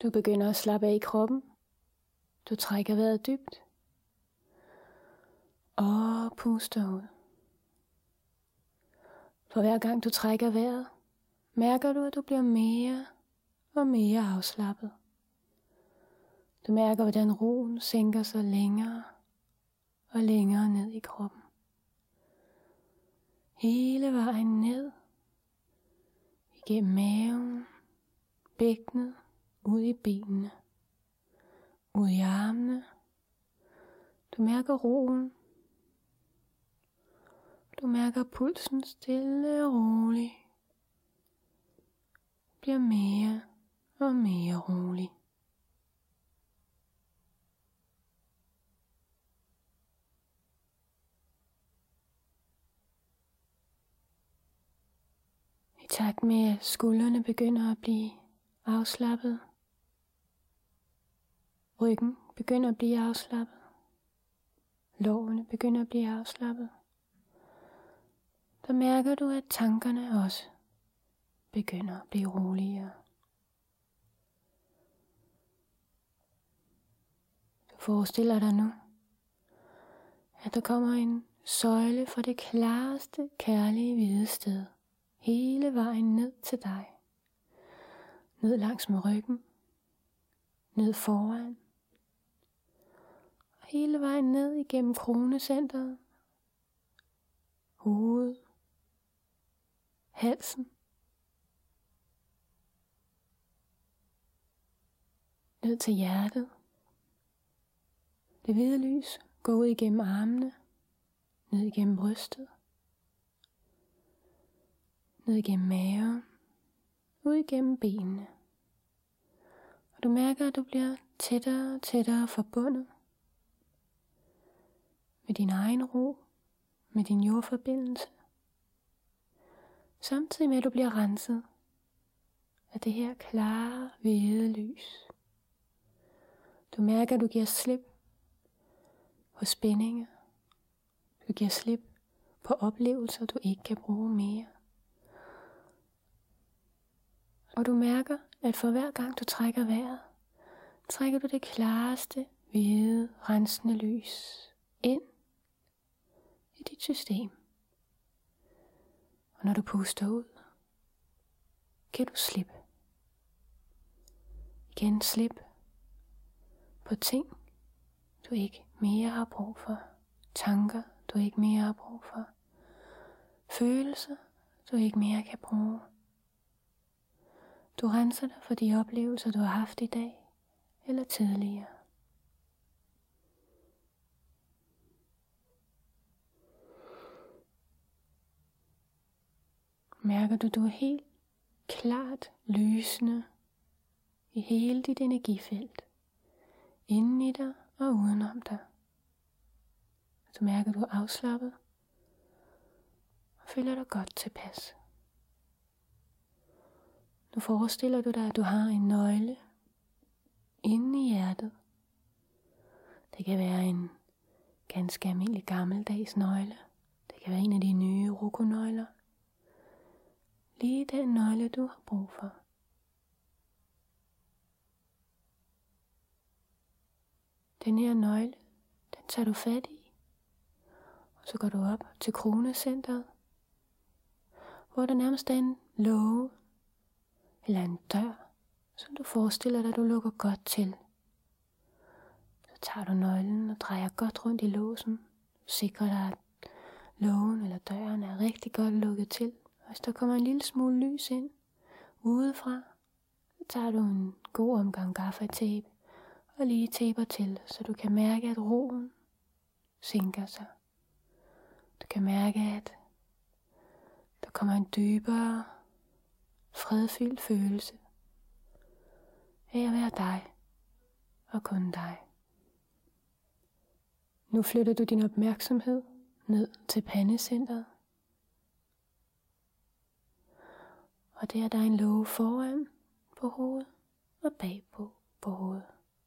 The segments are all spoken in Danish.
Du begynder at slappe af i kroppen. Du trækker vejret dybt. Og puster ud. For hver gang du trækker vejret, mærker du, at du bliver mere og mere afslappet. Du mærker, hvordan roen sænker sig længere og længere ned i kroppen. Hele vejen ned, igennem maven, bækkenet, ud i benene, ud i armene. Du mærker roen. Du mærker pulsen stille og rolig bliver mere og mere rolig. I takt med at skuldrene begynder at blive afslappet, ryggen begynder at blive afslappet, lårene begynder at blive afslappet, så mærker du, at tankerne også begynder at blive roligere. Du forestiller dig nu, at der kommer en søjle fra det klareste, kærlige hvide sted, hele vejen ned til dig. Ned langs med ryggen, ned foran, og hele vejen ned igennem kronecentret, hovedet, halsen, ned til hjertet. Det hvide lys går ud igennem armene, ned igennem brystet, ned igennem maven, ud igennem benene. Og du mærker, at du bliver tættere og tættere forbundet med din egen ro, med din jordforbindelse, samtidig med at du bliver renset af det her klare, hvide lys. Du mærker, at du giver slip på spændinger. Du giver slip på oplevelser, du ikke kan bruge mere. Og du mærker, at for hver gang du trækker vejret, trækker du det klareste, hvide, rensende lys ind i dit system. Og når du puster ud, kan du slippe. Igen slip på ting, du ikke mere har brug for. Tanker, du ikke mere har brug for. Følelser, du ikke mere kan bruge. Du renser dig for de oplevelser, du har haft i dag eller tidligere. Mærker du, du er helt klart lysende i hele dit energifelt, inden i dig og udenom dig. Så mærker du afslappet og føler dig godt tilpas. Nu forestiller du dig, at du har en nøgle inde i hjertet. Det kan være en ganske almindelig gammeldags nøgle. Det kan være en af de nye rokonøgler. Lige den nøgle, du har brug for. Den her nøgle, den tager du fat i. Og så går du op til kronecentret, hvor der nærmest er en låge eller en dør, som du forestiller dig, du lukker godt til. Så tager du nøglen og drejer godt rundt i låsen. Sikrer dig, at lågen eller døren er rigtig godt lukket til. Og hvis der kommer en lille smule lys ind udefra, så tager du en god omgang gaffatape og lige taper til, så du kan mærke, at roen sænker sig. Du kan mærke, at der kommer en dybere, fredfyldt følelse af at være dig og kun dig. Nu flytter du din opmærksomhed ned til pandecentret. Og der er der en låge foran på hovedet og bagpå på hovedet.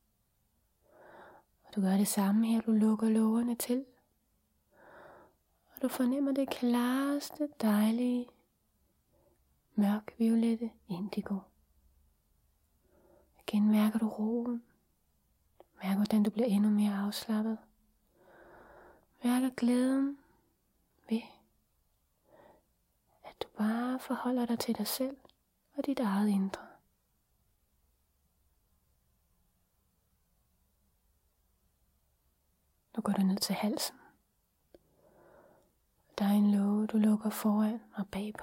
Og du gør det samme her, du lukker lågerne til. Og du fornemmer det klareste, dejlige, mørk violette indigo. Igen mærker du roen. Mærk, hvordan du bliver endnu mere afslappet. Mærker glæden ved, at du bare forholder dig til dig selv og dit eget indre. Nu går du ned til halsen. Der er en låge, du lukker foran og bagpå.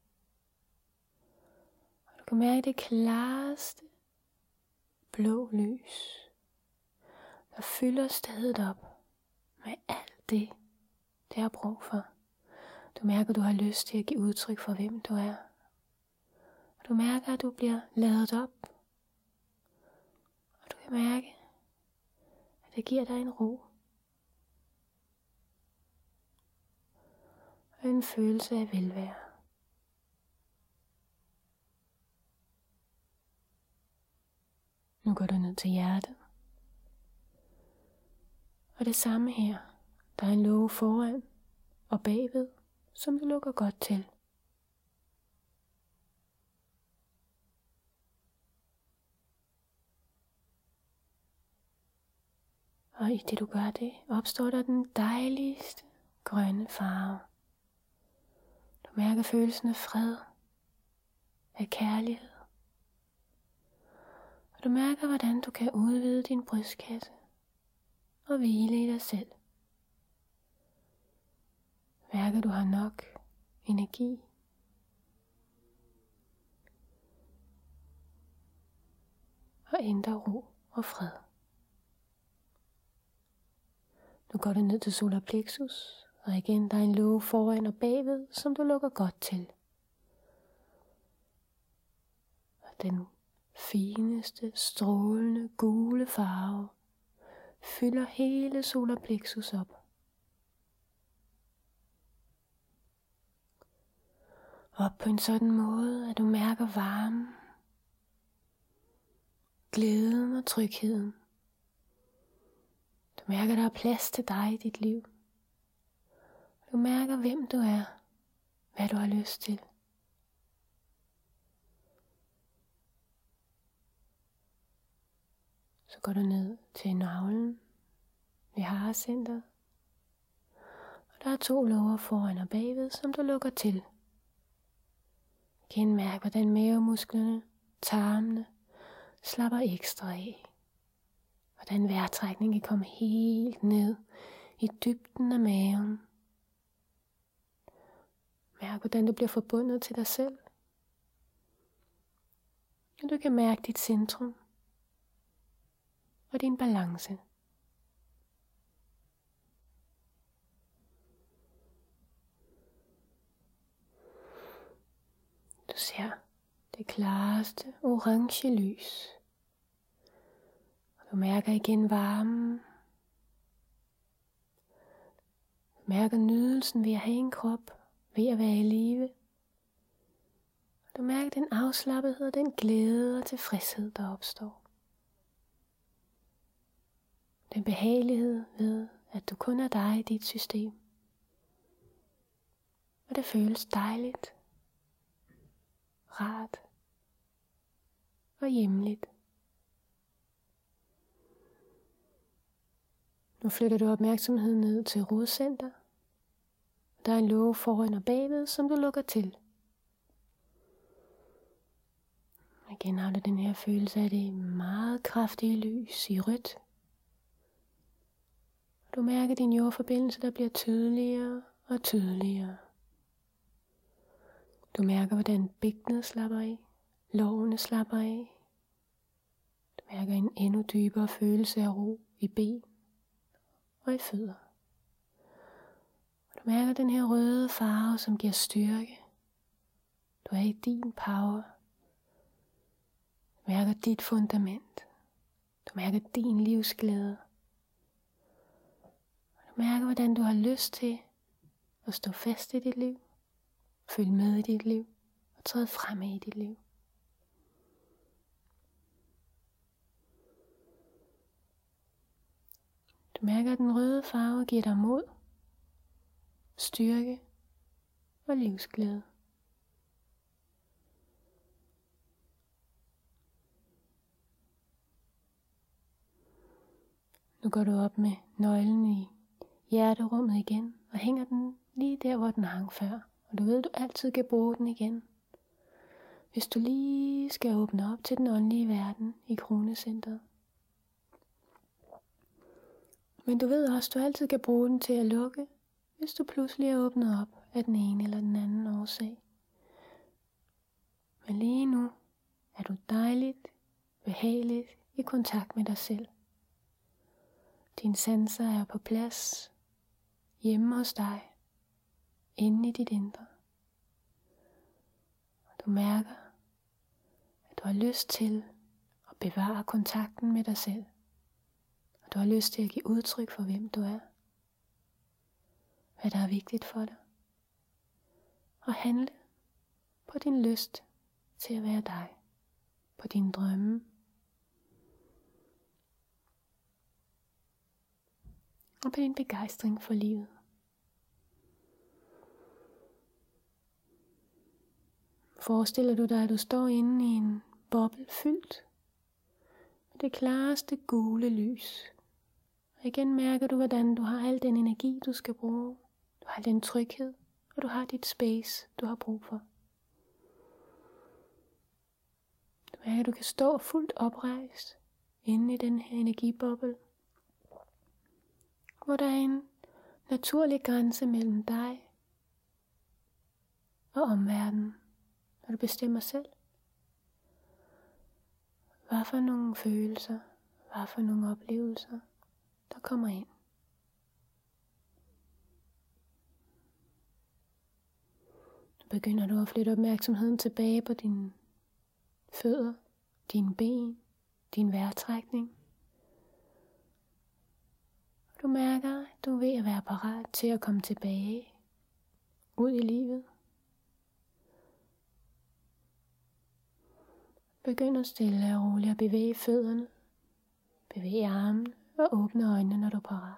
Og du kan mærke det klareste blå lys, der fylder stedet op med alt det har brug for. Du mærker, at du har lyst til at give udtryk for, hvem du er. Og du mærker, at du bliver ladet op. Og du kan mærke, at det giver dig en ro. Og en følelse af velvære. Nu går du ned til hjertet. Og det samme her. Der er en låge foran og bagved, som du lukker godt til. Og i det du gør det, opstår der den dejligste grønne farve. Du mærker følelsen af fred, af kærlighed. Og du mærker, hvordan du kan udvide din brystkasse og hvile i dig selv. Mærker, du har nok energi. Og indre ro og fred. Nu går du ned til solar plexus, og igen der er en låge foran og bagved, som du lukker godt til. Og den fineste, strålende, gule farve fylder hele solar plexus op. Op på en sådan måde, at du mærker varmen, glæden og trygheden. Du mærker, der er plads til dig i dit liv. Du mærker, hvem du er, hvad du har lyst til. Så går du ned til navlen ved harecentret. Og der er 2 låger foran og bagved, som du lukker til. Igen mærk, hvordan mavemusklerne, tarmene slapper ekstra af. Hvordan vejrtrækningen kan komme helt ned i dybden af maven. Mærk, hvordan du bliver forbundet til dig selv. Og du kan mærke dit centrum og din balance. Du ser det klareste orange lys. Du mærker igen varmen. Du mærker nydelsen ved at have en krop, ved at være i live. Du mærker den afslappethed, den glæde og tilfredshed, der opstår. Den behagelighed ved, at du kun er dig i dit system. Og det føles dejligt, rart og hjemligt. Nu flytter du opmærksomheden ned til rodcenter. Der er en låge foran og bagved, som du lukker til. Igen har du den her følelse af det meget kraftige lys i rødt. Du mærker din jordforbindelse, der bliver tydeligere og tydeligere. Du mærker, hvordan bækkenet slapper af, lårene slapper af. Du mærker en endnu dybere følelse af ro i ben og i fødder. Du mærker den her røde farve, som giver styrke. Du er i din power. Du mærker dit fundament. Du mærker din livsglæde. Du mærker, hvordan du har lyst til at stå fast i dit liv, følge med i dit liv og træde frem i dit liv. Du mærker, at den røde farve giver dig mod, styrke og livsglæde. Nu går du op med nøglen i hjerterummet igen, og hænger den lige der, hvor den hang før. Og du ved, du altid kan bruge den igen, hvis du lige skal åbne op til den åndelige verden i Kronecentret. Men du ved også, du altid kan bruge den til at lukke, hvis du pludselig er åbnet op af den ene eller den anden årsag. Men lige nu er du dejligt, behageligt i kontakt med dig selv. Dine sanser er på plads, hjemme hos dig, inde i dit indre. Du mærker, at du har lyst til at bevare kontakten med dig selv. Og du har lyst til at give udtryk for, hvem du er. Hvad der er vigtigt for dig. Og handle på din lyst til at være dig. På dine drømme. Og på din begejstring for livet. Forestiller du dig, at du står inde i en boble fyldt med det klareste gule lys. Og igen mærker du, hvordan du har al den energi, du skal bruge. Du har al den tryghed, og du har dit space, du har brug for. Du mærker, at du kan stå fuldt oprejst inde i den her energiboble, hvor der er en naturlig grænse mellem dig og omverdenen, når du bestemmer selv. Hvad for nogle følelser, hvad for nogle oplevelser, der kommer ind. Nu begynder du at flytte opmærksomheden tilbage på dine fødder, dine ben, din vejrtrækning. Du mærker, at du er ved at være parat til at komme tilbage ud i livet. Begynd at stille og roligt at bevæge fødderne, bevæge armene og åbne øjnene, når du er parat.